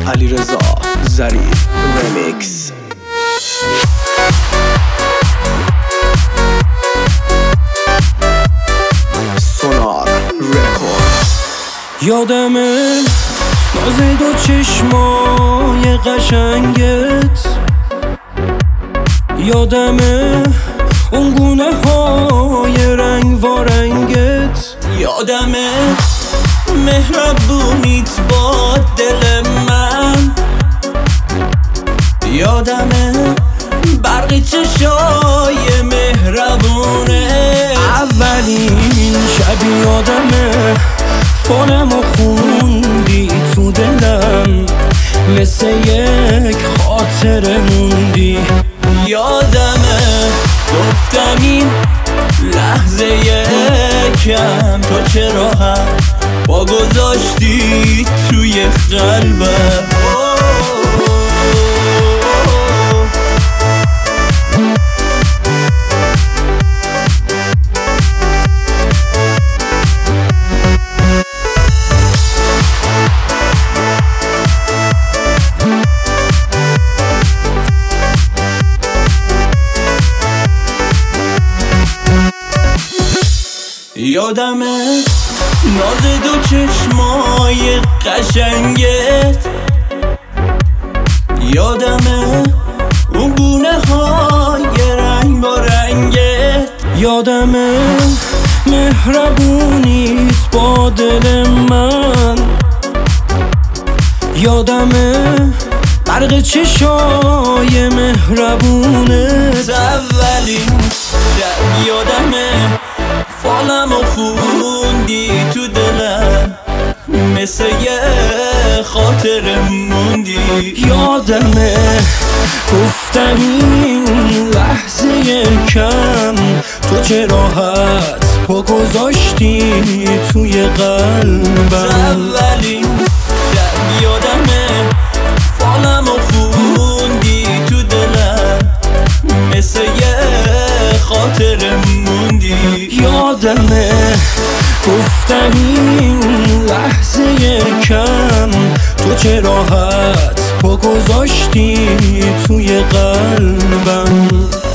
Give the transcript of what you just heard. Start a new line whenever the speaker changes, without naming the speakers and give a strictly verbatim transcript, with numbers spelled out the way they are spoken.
علیرضا ظریف رمیکس. سونار رکورد.
یادمه ناز دو چشمای قشنگت، یادمه اون گونه های رنگ و رنگت،
یادمه مهربونیت با دل من، یادمه برق چشای مهربونه.
اولین شب یادمه فونمو خوندی تو دلم، مثل یک خاطره موندی.
یادمه گفتم این لحظه یکم تو چرا هم با گذاشتی توی قلبم. یادمه ناز دو چشمای قشنگت، یادمه اون گونه های رنگ با رنگت،
یادمه مهربونیت با دل من، یادمه برق چشای مهربونت.
اولین شب یادمه فالمو خوندی تو دلم، مثل یه خاطر موندی.
یادمه گفتم این لحظه کم تو چه راحت پا گذاشتی توی قلبم.
اولین شب یادمه فالمو خوندی تو دلم، مثل یه خاطر موندی.
یادمه گفتم این لحظه کم تو چه راحت پا گذاشتی توی قلبم.